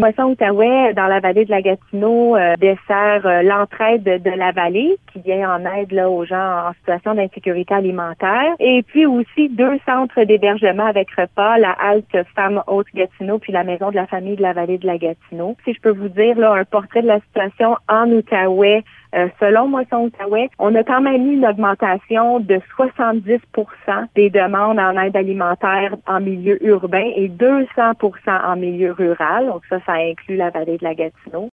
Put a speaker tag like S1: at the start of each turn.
S1: Moisson Outaouais, dans la vallée de la Gatineau, dessert l'entraide de la vallée, qui vient en aide là, aux gens en situation d'insécurité alimentaire. Et puis aussi 2 centres d'hébergement avec repas, la halte Femmes Haute-Gatineau, puis la maison de la famille de la vallée de la Gatineau. Si je peux vous dire là, un portrait de la situation en Outaouais, selon Moisson Outaouais, on a quand même eu une augmentation de 70% des demandes en aide alimentaire en milieu urbain et 200% en milieu rural. Donc ça inclut la vallée de la Gatineau.